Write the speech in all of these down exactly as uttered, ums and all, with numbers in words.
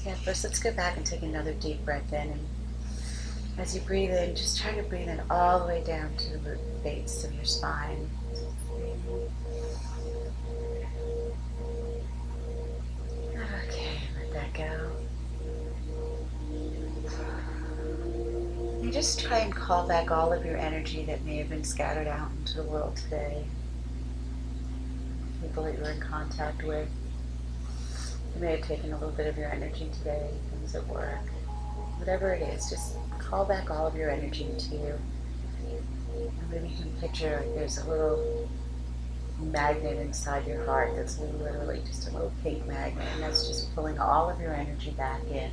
Yeah, first let's go back and take another deep breath in. And as you breathe in, just try to breathe in all the way down to the base of your spine. Okay, let that go. And just try and call back all of your energy that may have been scattered out into the world today. People that you're in contact with. You may have taken a little bit of your energy today, things at work. Whatever it is, just call back all of your energy to you. And maybe you can picture like there's a little magnet inside your heart that's literally just a little pink magnet, and that's just pulling all of your energy back in.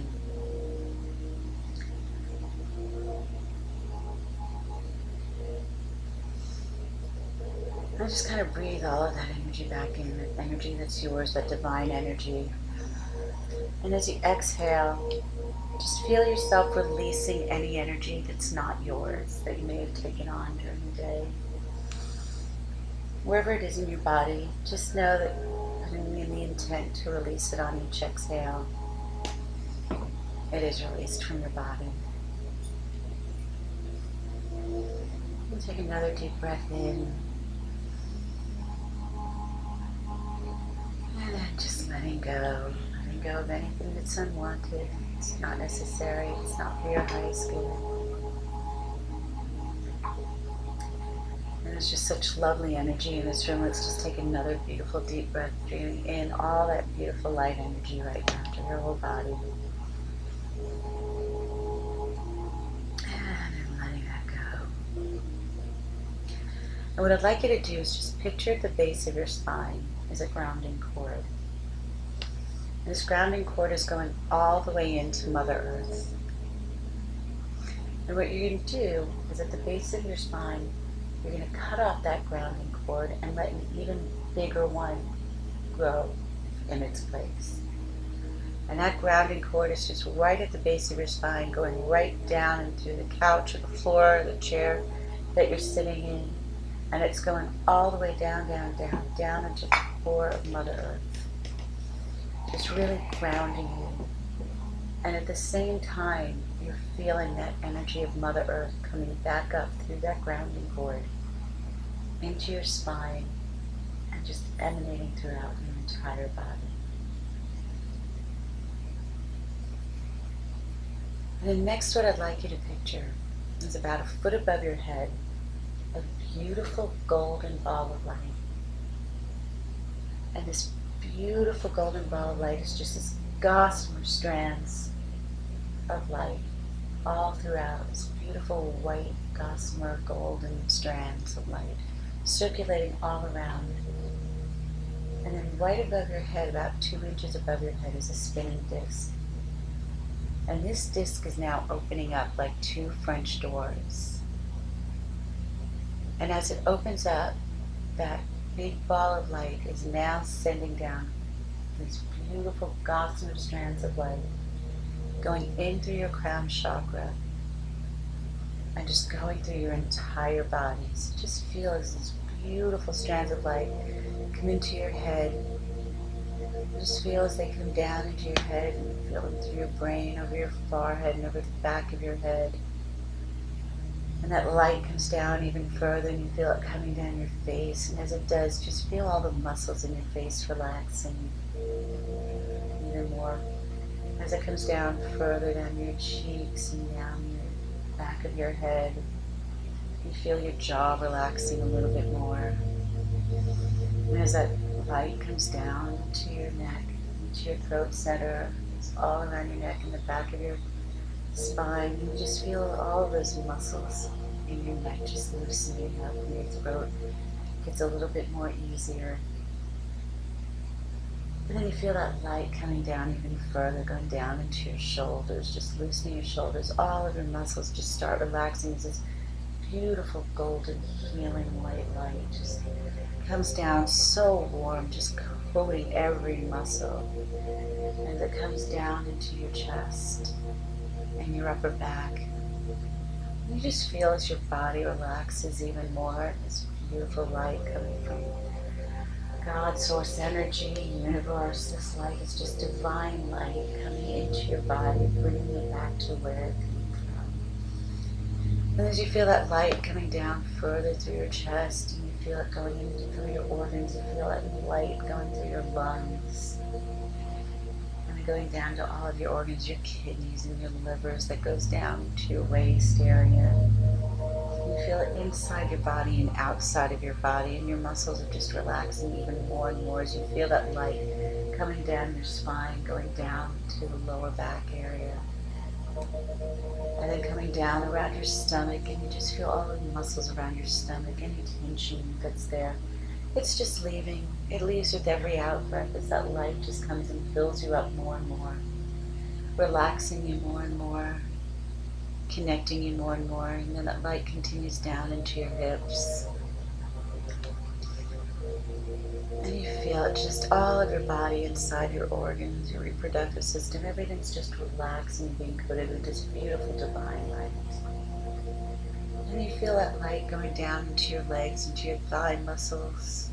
And just kind of breathe all of that energy back in, that energy that's yours, that divine energy. And as you exhale, just feel yourself releasing any energy that's not yours, that you may have taken on during the day. Wherever it is in your body, just know that putting in the intent to release it on each exhale, it is released from your body. And take another deep breath in. And then just letting go. Letting go of anything that's unwanted. It's not necessary. It's not for your highest good. And there's just such lovely energy in this room. Let's just take another beautiful deep breath, breathing in all that beautiful light energy right now to your whole body. And then letting that go. And what I'd like you to do is just picture the base of your spine as a grounding cord. And this grounding cord is going all the way into Mother Earth. And what you're going to do is at the base of your spine, you're going to cut off that grounding cord and let an even bigger one grow in its place. And that grounding cord is just right at the base of your spine, going right down into the couch or the floor or the chair that you're sitting in. And it's going all the way down, down, down, down into the core of Mother Earth. Just really grounding you. And at the same time, you're feeling that energy of Mother Earth coming back up through that grounding cord into your spine and just emanating throughout your entire body. And then next, what I'd like you to picture is about a foot above your head, a beautiful golden ball of light. And this beautiful golden ball of light is just this gossamer strands of light all throughout, this beautiful white gossamer golden strands of light circulating all around. And then right above your head, about two inches above your head, is a spinning disc. And this disc is now opening up like two French doors. And as it opens up, that big ball of light is now sending down these beautiful gossamer strands of light, going in through your crown chakra and just going through your entire body. So just feel as these beautiful strands of light come into your head. Just feel as they come down into your head, and feel them through your brain, over your forehead, and over the back of your head. And that light comes down even further, and you feel it coming down your face. And as it does, just feel all the muscles in your face relaxing even more. As it comes down further down your cheeks and down your back of your head, you feel your jaw relaxing a little bit more. And as that light comes down to your neck, to your throat center, it's all around your neck and the back of your spine, you just feel all of those muscles in your neck just loosening up, and your throat gets a little bit more easier. And then you feel that light coming down even further, going down into your shoulders, just loosening your shoulders. All of your muscles just start relaxing as this beautiful golden healing white light just comes down so warm, just coating every muscle. As it comes down into your chest and your upper back, you just feel as your body relaxes even more, this beautiful light coming from God, source energy, universe, this light is just divine light coming into your body, bringing it back to where it came from. And as you feel that light coming down further through your chest, and you feel it going in through your organs, you feel that light going through your lungs, and then going down to all of your organs, your kidneys and your livers, that goes down to your waist area. You feel it inside your body and outside of your body, and your muscles are just relaxing even more and more as you feel that light coming down your spine, going down to the lower back area, and then coming down around your stomach, and you just feel all the muscles around your stomach, any tension that's there. It's just leaving. It leaves with every out breath as that light just comes and fills you up more and more, relaxing you more and more, connecting you more and more, and then that light continues down into your hips. And you feel it just all of your body, inside your organs, your reproductive system, everything's just relaxing and being coated with this beautiful divine light. And you feel that light going down into your legs, into your thigh muscles.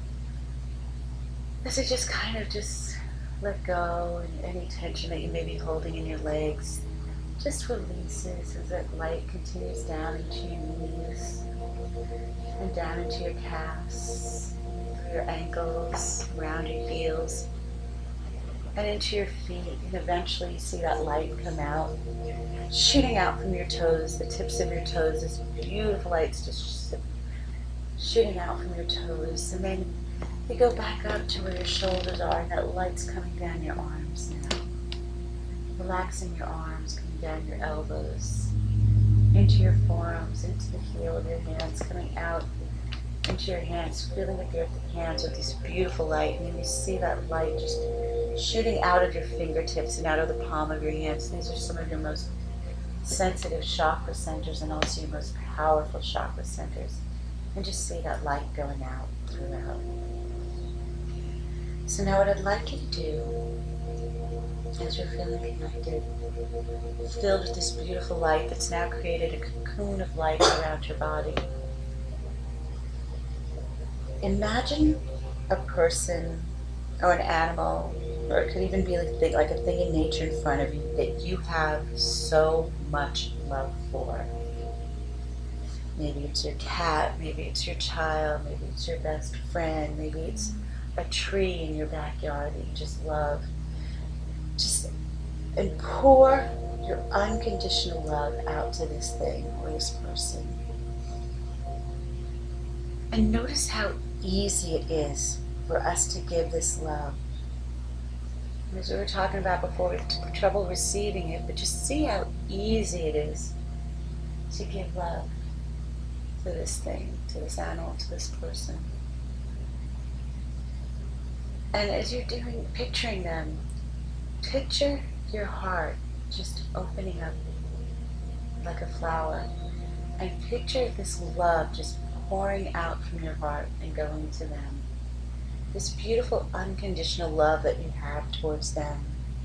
As it just kind of just let go, and any tension that you may be holding in your legs just releases as that light continues down into your knees and down into your calves, through your ankles, around your heels, and into your feet. And eventually you see that light come out, shooting out from your toes, the tips of your toes. This beautiful light's just shooting out from your toes. And then you go back up to where your shoulders are, and that light's coming down your arms now. Relaxing your arms, coming down your elbows, into your forearms, into the heel of your hands, coming out into your hands, feeling with your hands with this beautiful light. And then you see that light just shooting out of your fingertips and out of the palm of your hands. These are some of your most sensitive chakra centers and also your most powerful chakra centers. And just see that light going out throughout. So now what I'd like you to do, as you're feeling connected, filled with this beautiful light that's now created a cocoon of light around your body. Imagine a person or an animal, or it could even be like a thing, like a thing in nature in front of you that you have so much love for. Maybe it's your cat, maybe it's your child, maybe it's your best friend, maybe it's a tree in your backyard that you just love. Just and pour your unconditional love out to this thing or this person. And notice how easy it is for us to give this love. As we were talking about before, we have trouble receiving it, but just see how easy it is to give love to this thing, to this animal, to this person. And as you're doing, picturing them, picture your heart just opening up like a flower, and picture this love just pouring out from your heart and going to them. This beautiful unconditional love that you have towards them.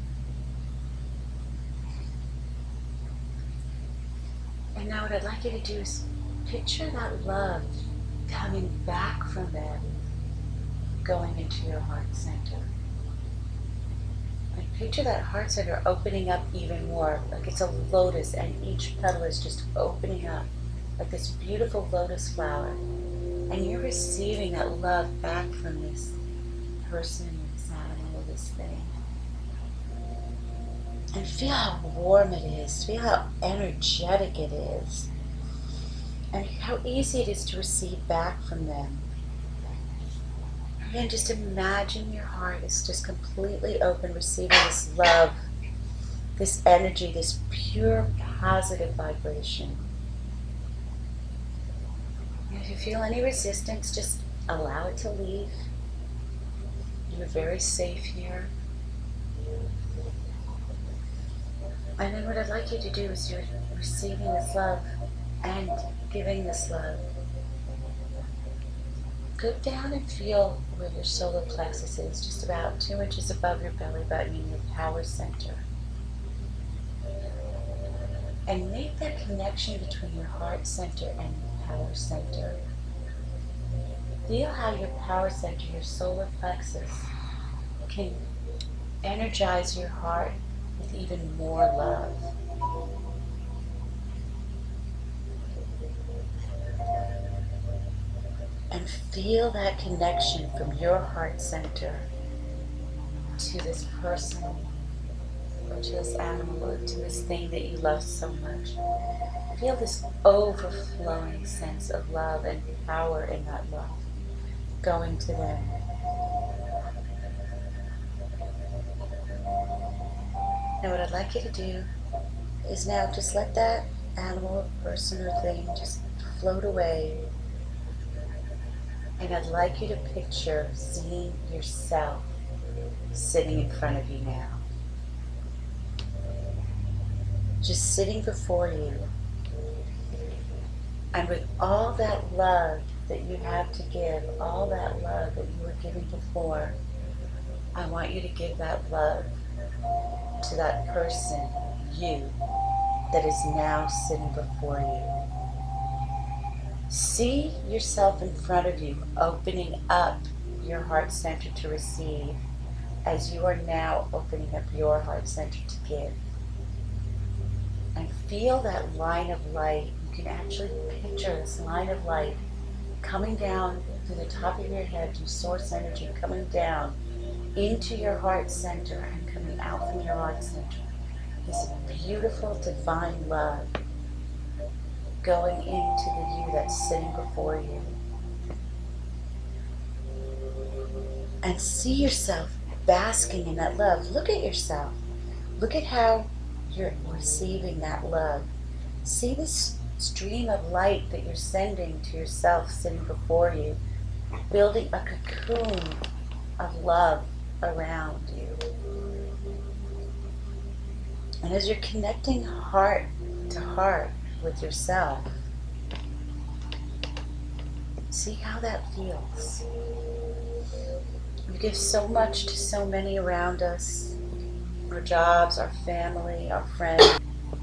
And now what I'd like you to do is picture that love coming back from them, going into your heart center. And picture that heart center opening up even more, like it's a lotus, and each petal is just opening up like this beautiful lotus flower. And you're receiving that love back from this person, or this animal, or this thing. And feel how warm it is, feel how energetic it is, and how easy it is to receive back from them. And just imagine your heart is just completely open, receiving this love, this energy, this pure positive vibration. And if you feel any resistance, just allow it to leave. You're very safe here. And then what I'd like you to do is you're receiving this love and giving this love. Go down and feel where your solar plexus is, just about two inches above your belly button in your power center. And make that connection between your heart center and your power center. Feel how your power center, your solar plexus, can energize your heart with even more love. And feel that connection from your heart center to this person, or to this animal, or to this thing that you love so much. Feel this overflowing sense of love and power in that love going to them. Now what I'd like you to do is now just let that animal, person, or thing just float away. And I'd like you to picture seeing yourself sitting in front of you now. Just sitting before you. And with all that love that you have to give, all that love that you were giving before, I want you to give that love to that person, you, that is now sitting before you. See yourself in front of you, opening up your heart center to receive, as you are now opening up your heart center to give. And feel that line of light. You can actually picture this line of light coming down through the top of your head, through source energy, coming down into your heart center and coming out from your heart center. This beautiful divine love going into the you that's sitting before you. And see yourself basking in that love. Look at yourself. Look at how you're receiving that love. See this stream of light that you're sending to yourself sitting before you, building a cocoon of love around you. And as you're connecting heart to heart with yourself, see how that feels. We give so much to so many around us, our jobs, our family, our friends.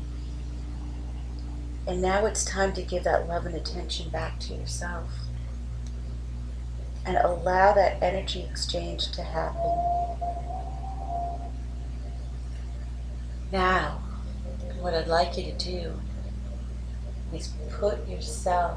And now it's time to give that love and attention back to yourself. And allow that energy exchange to happen. Now, what I'd like you to do is put yourself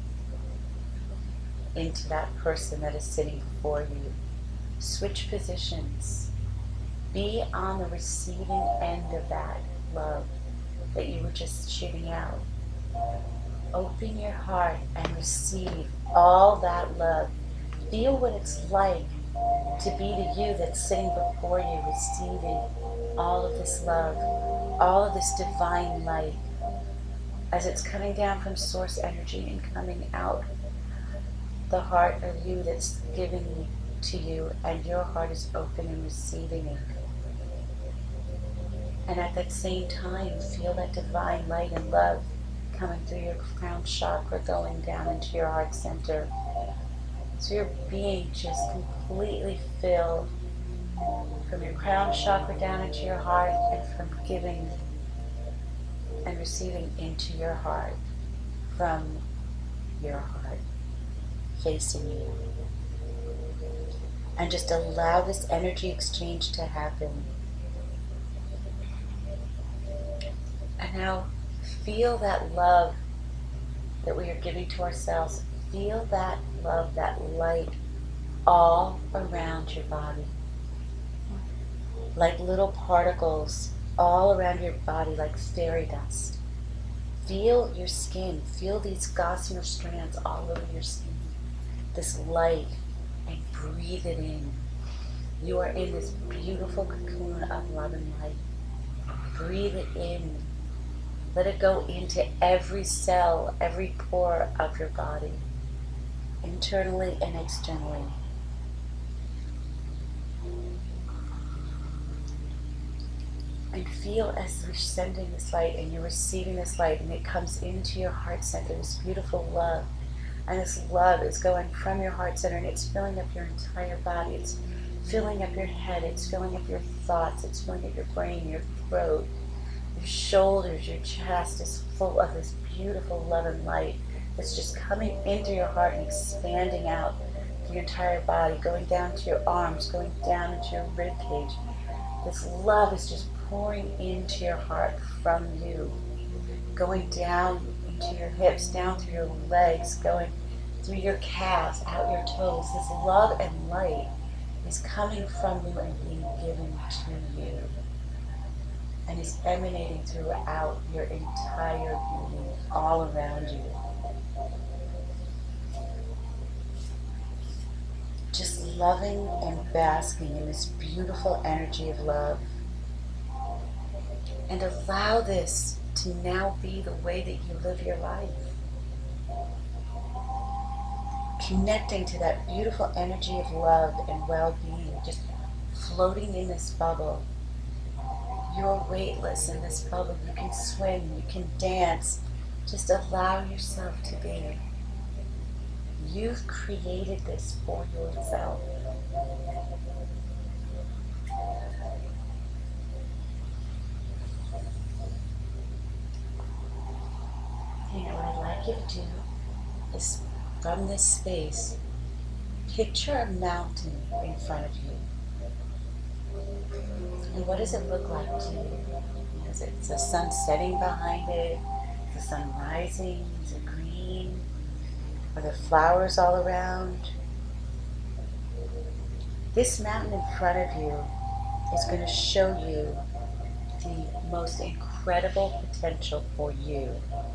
into that person that is sitting before you. Switch positions. Be on the receiving end of that love that you were just shooting out. Open your heart and receive all that love. Feel what it's like to be the you that's sitting before you, receiving all of this love, all of this divine light, as it's coming down from source energy and coming out the heart of you that's giving to you, and your heart is open and receiving it. And at that same time, feel that divine light and love coming through your crown chakra, going down into your heart center. So your being just completely filled from your crown chakra down into your heart, and from giving and receiving into your heart from your heart facing you. And just allow this energy exchange to happen. And now feel that love that we are giving to ourselves. Feel that love, that light all around your body. Like little particles all around your body, like fairy dust. Feel your skin. Feel these gossamer strands all over your skin. This light, and breathe it in. You are in this beautiful cocoon of love and light. Breathe it in. Let it go into every cell, every pore of your body, internally and externally. And feel as you're sending this light and you're receiving this light, and it comes into your heart center, this beautiful love. And this love is going from your heart center, and it's filling up your entire body. It's filling up your head. It's filling up your thoughts. It's filling up your brain, your throat, your shoulders, your chest is full of this beautiful love and light that's just coming into your heart and expanding out your entire body, going down to your arms, going down into your rib cage. This love is just pouring into your heart from you, going down into your hips, down through your legs, going through your calves, out your toes. This love and light is coming from you and being given to you, and is emanating throughout your entire being, all around you. Just loving and basking in this beautiful energy of love. And allow this to now be the way that you live your life. Connecting to that beautiful energy of love and well-being, just floating in this bubble. You're weightless in this bubble. You can swim, you can dance. Just allow yourself to be. You've created this for yourself. And what I'd like you to do is, from this space, picture a mountain in front of you. And what does it look like to you? Is it the sun setting behind it? Is the sun rising? Is it green? Are there flowers all around? This mountain in front of you is going to show you the most incredible potential for you.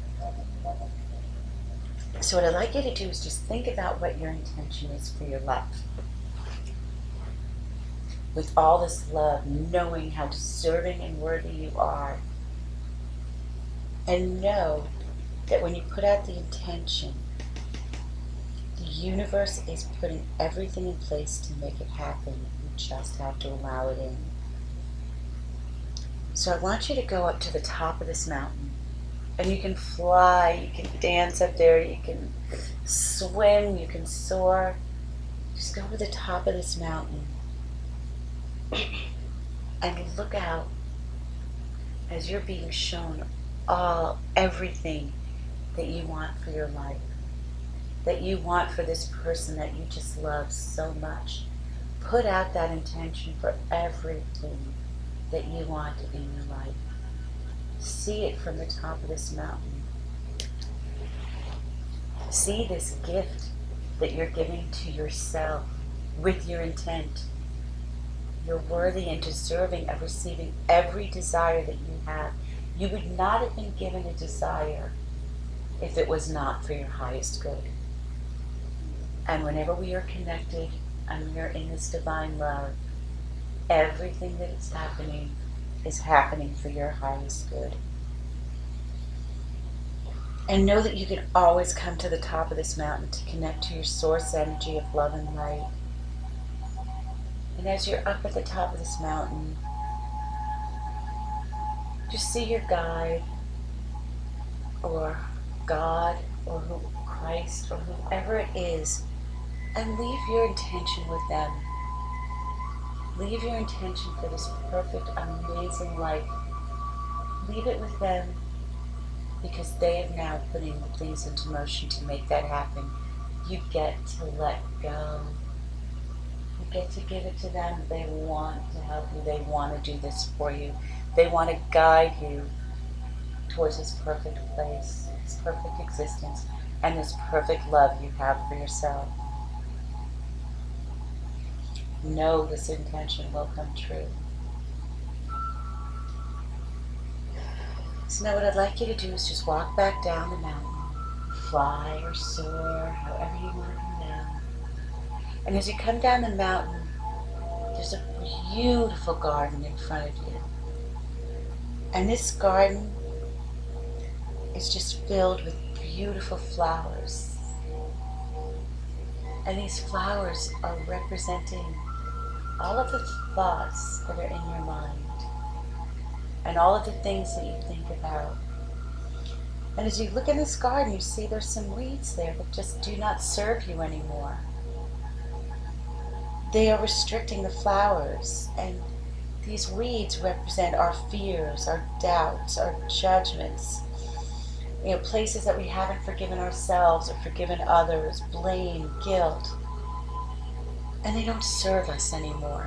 So what I'd like you to do is just think about what your intention is for your life. With all this love, knowing how deserving and worthy you are. And know that when you put out the intention, the universe is putting everything in place to make it happen. You just have to allow it in. So I want you to go up to the top of this mountain. And you can fly, you can dance up there, you can swim, you can soar. Just go to the top of this mountain and look out as you're being shown all, everything that you want for your life, that you want for this person that you just love so much. Put out that intention for everything that you want in your life. See it from the top of this mountain. See this gift that you're giving to yourself with your intent. You're worthy and deserving of receiving every desire that you have. You would not have been given a desire if it was not for your highest good. And whenever we are connected and we are in this divine love, everything that is happening is happening for your highest good. And know that you can always come to the top of this mountain to connect to your source energy of love and light. And as you're up at the top of this mountain, just see your guide or God or who, Christ or whoever it is, and leave your intention with them. Leave your intention for this perfect, amazing life. Leave it with them, because they have now putting things into motion to make that happen. You get to let go. You get to give it to them. They want to help you. They want to do this for you. They want to guide you towards this perfect place, this perfect existence, and this perfect love you have for yourself. Know this intention will come true. So now what I'd like you to do is just walk back down the mountain, fly or soar, however you want to come down. And as you come down the mountain, there's a beautiful garden in front of you. And this garden is just filled with beautiful flowers. And these flowers are representing all of the thoughts that are in your mind and all of the things that you think about. And as you look in this garden, you see there's some weeds there that just do not serve you anymore. They are restricting the flowers, and these weeds represent our fears, our doubts, our judgments, you know, places that we haven't forgiven ourselves or forgiven others, blame, guilt. and they don't serve us anymore.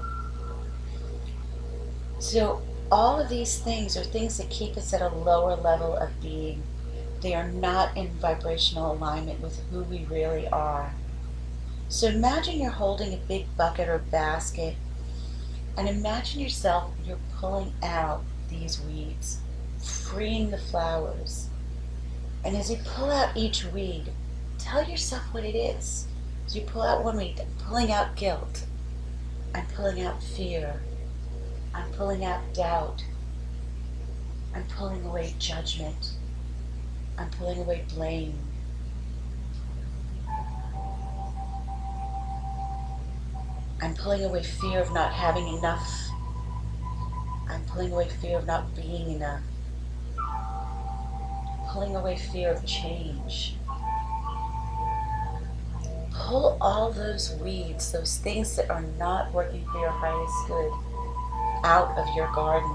So all of these things are things that keep us at a lower level of being. They are not in vibrational alignment with who we really are. So imagine you're holding a big bucket or basket, and imagine yourself, you're pulling out these weeds, freeing the flowers. And as you pull out each weed, tell yourself what it is. As you pull out one weed, I'm pulling out guilt. I'm pulling out fear. I'm pulling out doubt. I'm pulling away judgment. I'm pulling away blame. I'm pulling away fear of not having enough. I'm pulling away fear of not being enough. Pulling away fear of change. Pull all those weeds, those things that are not working for your highest good, out of your garden.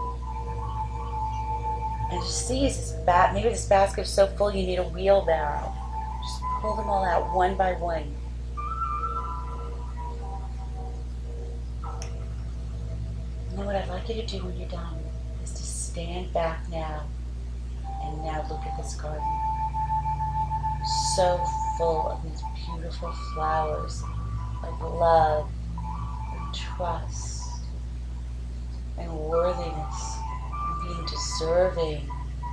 And just see, is this ba- maybe this basket is so full you need a wheelbarrow. Just pull them all out one by one. And then what I'd like you to do when you're done is to stand back now and now look at this garden. So full of these beautiful flowers of love and trust and worthiness and being deserving.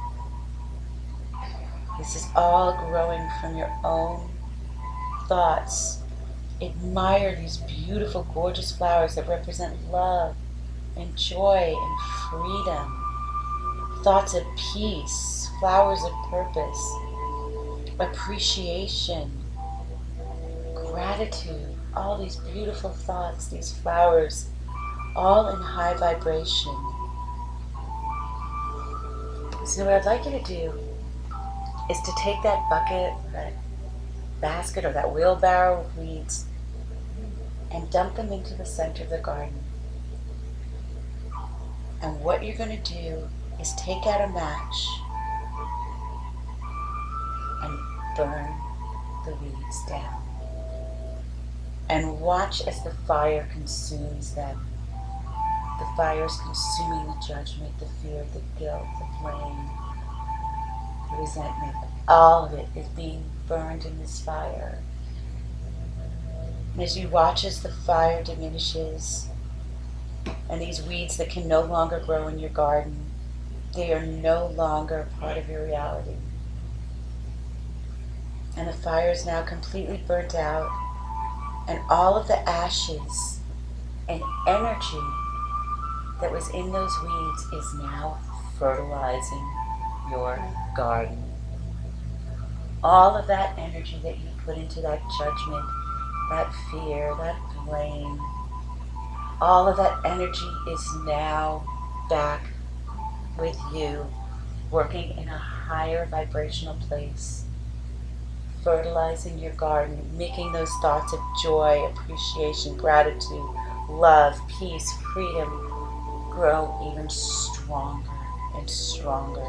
This is all growing from your own thoughts. Admire these beautiful, gorgeous flowers that represent love and joy and freedom. Thoughts of peace, flowers of purpose, appreciation, gratitude, all these beautiful thoughts, these flowers, all in high vibration. So what I'd like you to do is to take that bucket, that basket, or that wheelbarrow of weeds and dump them into the center of the garden. And what you're going to do is take out a match and burn the weeds down. And watch as the fire consumes them. The fire is consuming the judgment, the fear, the guilt, the blame, the resentment. All of it is being burned in this fire. And as you watch as the fire diminishes, and these weeds that can no longer grow in your garden, they are no longer part of your reality. And the fire is now completely burnt out, and all of the ashes and energy that was in those weeds is now fertilizing your garden. All of that energy that you put into that judgment, that fear, that blame, all of that energy is now back with you, working in a higher vibrational place, fertilizing your garden, making those thoughts of joy, appreciation, gratitude, love, peace, freedom grow even stronger and stronger.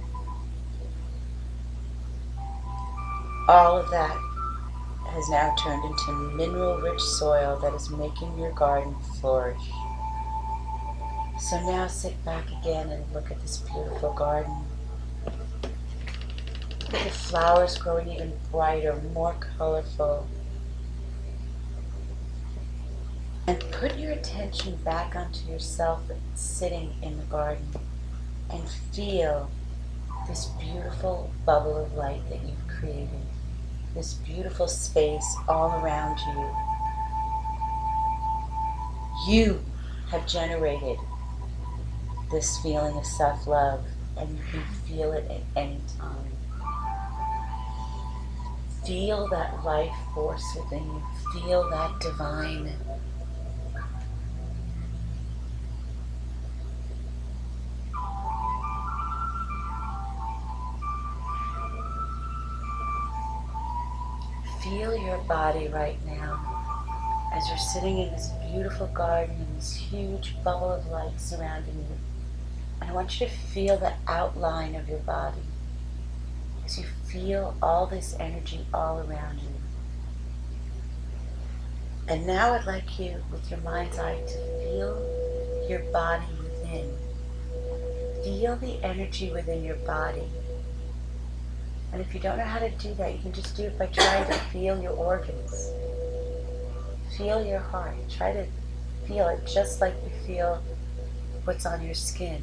All of that has now turned into mineral-rich soil that is making your garden flourish. So now sit back again and look at this beautiful garden. Look at the flowers growing even brighter, more colorful. And put your attention back onto yourself sitting in the garden and feel this beautiful bubble of light that you've created. This beautiful space all around you. You have generated this feeling of self-love, and you can feel it at any time. Feel that life force within you. Feel that divine. Feel your body right now as you're sitting in this beautiful garden and this huge bubble of light surrounding you. And I want you to feel the outline of your body as you feel all this energy all around you. And now I'd like you, with your mind's eye, to feel your body within. Feel the energy within your body. And if you don't know how to do that, you can just do it by trying to feel your organs. Feel your heart. Try to feel it just like you feel what's on your skin.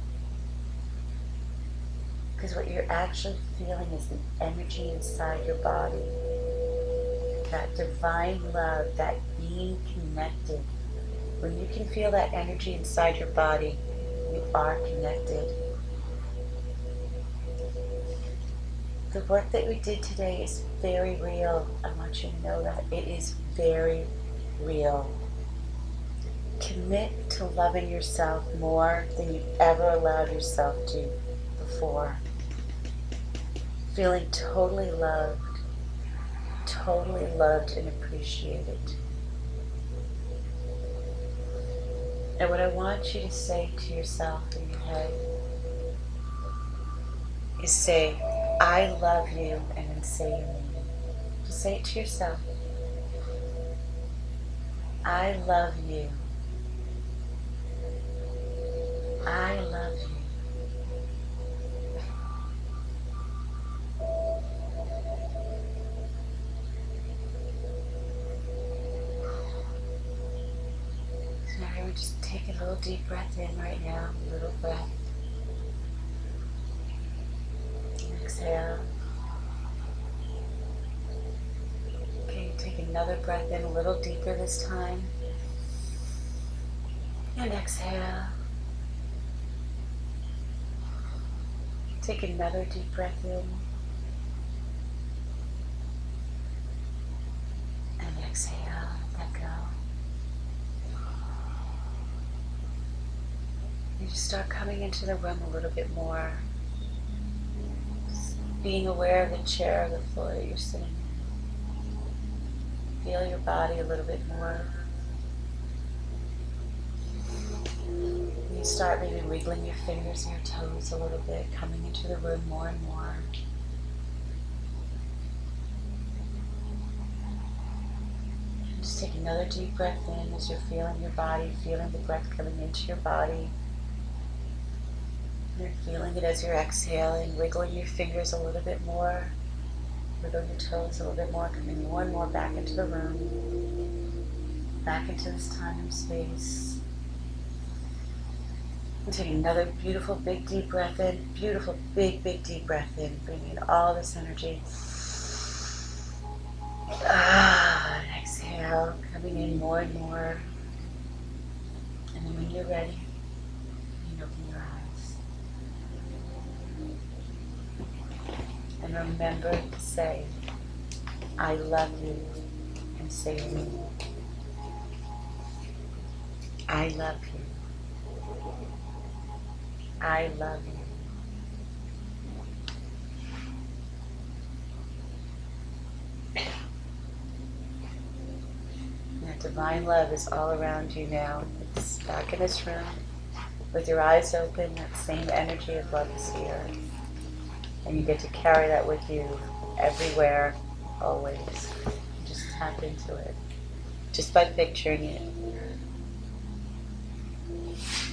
Because what you're actually feeling is the energy inside your body. That divine love, that being connected. When you can feel that energy inside your body, you are connected. The work that we did today is very real. I want you to know that. It is very real. Commit to loving yourself more than you've ever allowed yourself to before. Feeling totally loved, totally loved and appreciated. And what I want you to say to yourself in your head is say, I love you, and then say your name. Just say it to yourself. I love you. I love you. So now we're just taking a little deep breath in right now, a little breath. And exhale. Okay, take another breath in a little deeper this time. And exhale. Take another deep breath in. And exhale. Let go. You just start coming into the room a little bit more. Just being aware of the chair or the floor that you're sitting in. Feel your body a little bit more. You start maybe wiggling your fingers and your toes a little bit, coming into the room more and more. And just take another deep breath in as you're feeling your body, feeling the breath coming into your body. You're feeling it as you're exhaling, wiggling your fingers a little bit more, wiggle your toes a little bit more, coming more and more back into the room, back into this time and space. And take another beautiful big deep breath in, beautiful big big deep breath in, bringing in all this energy. Ah, and exhale, coming in more and more. And then when you're ready, you can open your eyes. And remember to say, I love you, and say your name. I love you. I love you. And that divine love is all around you now. It's back in this room with your eyes open. That same energy of love is here. And you get to carry that with you everywhere, always. You just tap into it just by picturing it.